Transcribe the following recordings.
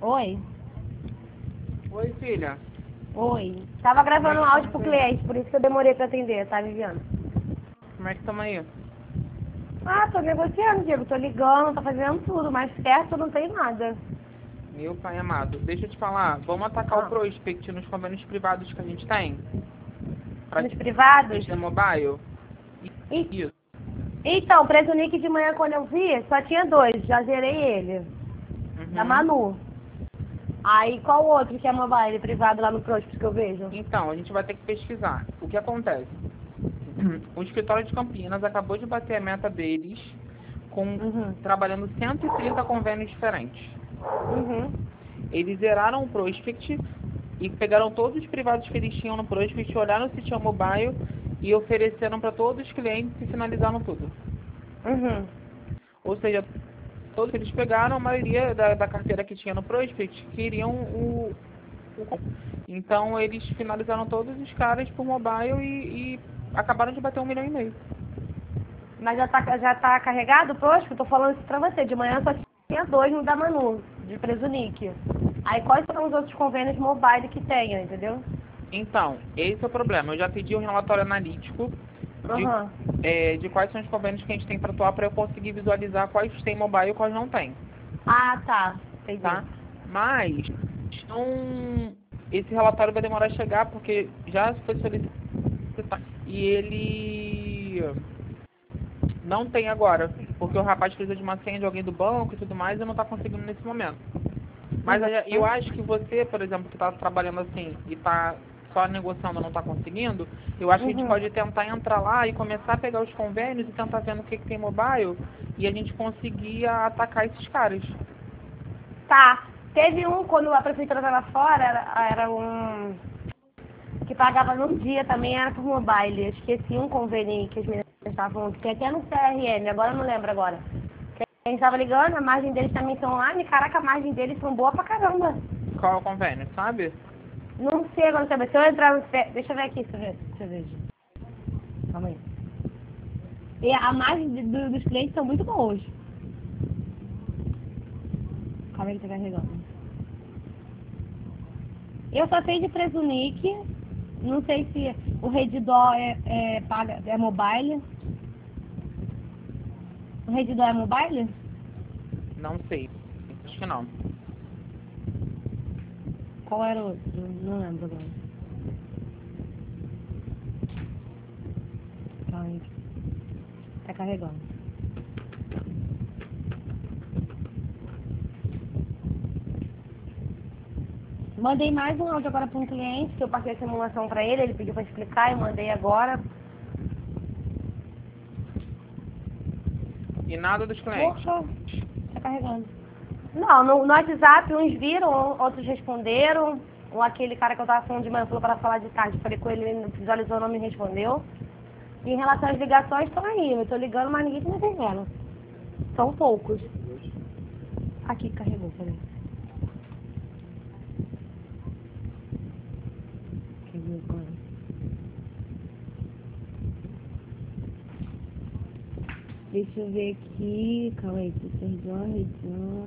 Oi? Oi, filha. Oi. Tava gravando um áudio pro cliente, por isso que eu demorei pra atender, tá, Viviana? Como é que estamos aí? Ah, tô negociando, Diego. Tô ligando, tô fazendo tudo, mas certo não tem nada. Meu pai amado, deixa eu te falar. Vamos atacar o Ah. prospect nos convênios privados que a gente tem? Pra Nos privados? da mobile? E- Isso. Então, preço Nick de manhã quando eu vi, só tinha 2, já zerei ele. Da Uhum. Manu. Aí qual outro que é mobile privado lá no Prospect que eu vejo? Então, a gente vai ter que pesquisar. O que acontece? O escritório de Campinas acabou de bater a meta deles trabalhando 130 convênios diferentes. Uhum. Eles zeraram o prospect e pegaram todos os privados que eles tinham no prospect, olharam se tinha mobile e ofereceram para todos os clientes e finalizaram tudo. Uhum. Ou seja, todos que eles pegaram, a maioria da carteira que tinha no prospect queriam o. Então eles finalizaram todos os caras por mobile e acabaram de bater 1,5 milhão. Mas já tá carregado o Prospect? Eu tô falando isso pra você. De manhã só tinha 2 no da Manu, de preço Nick. Aí quais são os outros convênios mobile que tem, entendeu? Então, esse é o problema. Eu já pedi um relatório analítico Aham. de quais são os convênios que a gente tem para atuar para eu conseguir visualizar quais tem mobile e quais não tem. Ah, tá. Entendi. Tá? Mas esse relatório vai demorar a chegar porque já foi solicitado e ele não tem agora, porque o rapaz precisa de uma senha de alguém do banco e tudo mais e não está conseguindo nesse momento. Mas eu acho que você, por exemplo, que está trabalhando assim e está só negociando não está conseguindo, eu acho que a gente pode tentar entrar lá e começar a pegar os convênios e tentar vendo o que tem mobile e a gente conseguir atacar esses caras. Tá. Teve um, quando a prefeitura estava fora, era um que pagava no dia também, era por mobile. Eu esqueci um convênio que as meninas estavam falando, que tem até no CRM, agora eu não lembro agora. Que a gente estava ligando, a margem deles também são online, caraca, a margem deles são boa pra caramba. Qual é o convênio, sabe? Não sei agora, sabe? Se eu entrar no deixa eu ver aqui, deixa eu ver. Calma aí. E a margem dos clientes são muito boas. Calma aí que tá carregando. Eu só sei de preço Nick. Não sei se o Redditor é mobile. O Redditor é mobile? Não sei. Acho que não. Qual era o outro? Não lembro agora. Calma aí. Tá carregando. Mandei mais um áudio agora para um cliente, que eu passei a simulação para ele, ele pediu para explicar, eu mandei agora. E nada dos clientes. Poxa, tá carregando. Não, no WhatsApp uns viram, outros responderam. Aquele cara que eu tava falando de manhã falou para falar de tarde, falei com ele, ele visualizou, não me respondeu. E em relação às ligações, estão aí, eu tô ligando, mas ninguém tá me atendendo. São poucos. Aqui, carregou, peraí. Deixa eu ver aqui. Calma aí, região.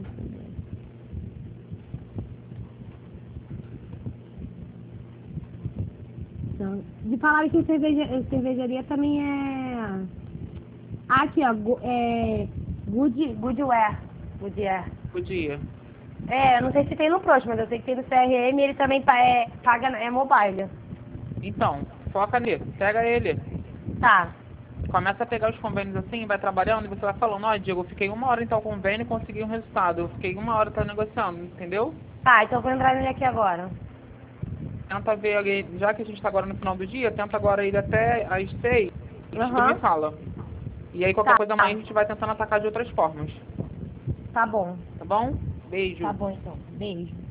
De falar que cervejaria também é. Aqui, ó. Goodyear. Podia. Eu não sei se tem no próximo, mas eu sei que tem no CRM e ele também paga, é mobile. Então, foca nele. Pega ele. Tá. Começa a pegar os convênios assim, vai trabalhando e você vai falando, ó, Diego, eu fiquei 1 hora em tal convênio e consegui um resultado. Eu fiquei 1 hora negociando, entendeu? Tá, então eu vou entrar nele aqui agora. Tenta ver ali, já que a gente tá agora no final do dia, tenta agora ir até às 6 e tu me fala. E aí qualquer coisa amanhã a gente vai tentando atacar de outras formas. Tá bom. Tá bom? Beijo. Tá bom então. Beijo.